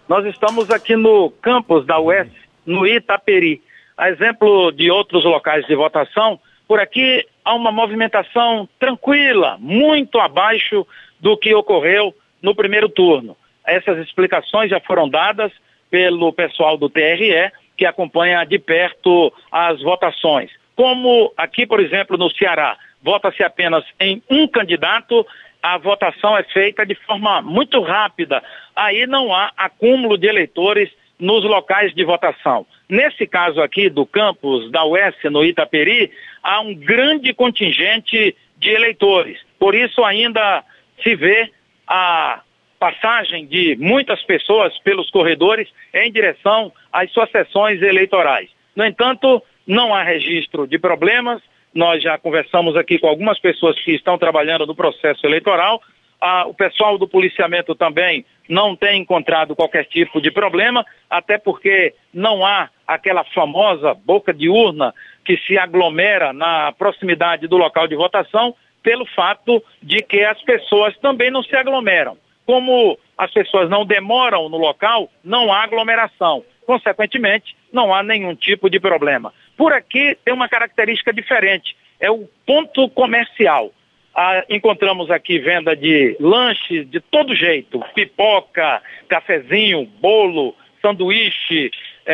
Nós estamos aqui no campus da UES, no Itaperi. A exemplo de outros locais de votação, por aqui há uma movimentação tranquila, muito abaixo do que ocorreu no primeiro turno. Essas explicações já foram dadas pelo pessoal do TRE, que acompanha de perto as votações. Como aqui, por exemplo, no Ceará, vota-se apenas em um candidato, a votação é feita de forma muito rápida. Aí não há acúmulo de eleitores nos locais de votação. Nesse caso aqui do campus da UES, no Itaperi, há um grande contingente de eleitores. Por isso ainda se vê a passagem de muitas pessoas pelos corredores em direção às suas sessões eleitorais. No entanto, não há registro de problemas. Nós já conversamos aqui com algumas pessoas que estão trabalhando no processo eleitoral. O pessoal do policiamento também não tem encontrado qualquer tipo de problema, até porque não há aquela famosa boca de urna que se aglomera na proximidade do local de votação, pelo fato de que as pessoas também não se aglomeram. Como as pessoas não demoram no local, não há aglomeração. Consequentemente, não há nenhum tipo de problema. Por aqui tem uma característica diferente, é o ponto comercial. Encontramos aqui venda de lanches de todo jeito, pipoca, cafezinho, bolo, sanduíche,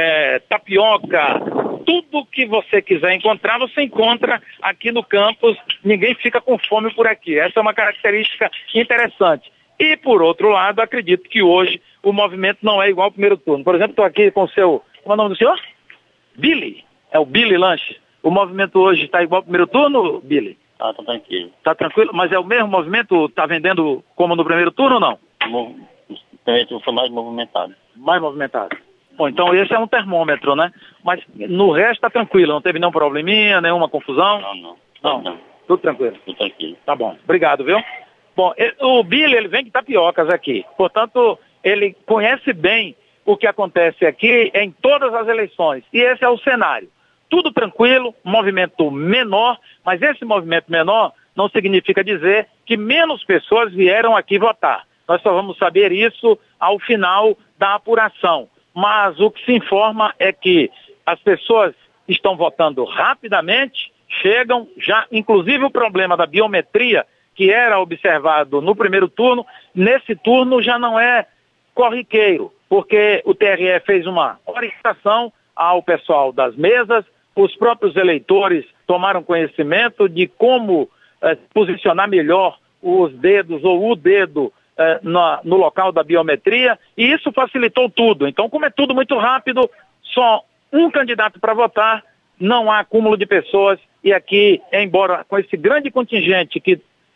tapioca, tudo que você quiser encontrar, você encontra aqui no campus, ninguém fica com fome por aqui. Essa é uma característica interessante. E, por outro lado, acredito que hoje o movimento não é igual ao primeiro turno. Por exemplo, estou aqui com o seu... Como é o nome do senhor? Billy. É o Billy Lanche. O movimento hoje está igual ao primeiro turno, Billy? Tá tranquilo. Tá tranquilo? Mas é o mesmo movimento? Está vendendo como no primeiro turno ou não? O primeiro turno foi mais movimentado. Mais movimentado. Bom, então esse é um termômetro, né? Mas no resto está tranquilo, não teve nenhum probleminha, nenhuma confusão? Não. Tudo tranquilo? Tudo tranquilo. Tá bom. Obrigado, viu? Bom, o Billy, ele vem de Tapiocas aqui. Portanto, ele conhece bem o que acontece aqui em todas as eleições. E esse é o cenário. Tudo tranquilo, movimento menor, mas esse movimento menor não significa dizer que menos pessoas vieram aqui votar. Nós só vamos saber isso ao final da apuração. Mas o que se informa é que as pessoas estão votando rapidamente, chegam, já inclusive o problema da biometria, que era observado no primeiro turno, nesse turno já não é corriqueiro, porque o TRE fez uma orientação ao pessoal das mesas, os próprios eleitores tomaram conhecimento de como posicionar melhor os dedos ou o dedo no local da biometria, e isso facilitou tudo. Então, como é tudo muito rápido, só um candidato para votar, não há acúmulo de pessoas, e aqui, embora com esse grande contingente que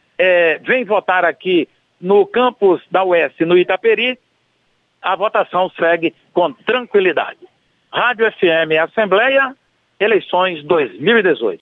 vem votar aqui no campus da UES, no Itaperi, a votação segue com tranquilidade. Rádio FM Assembleia, eleições 2018.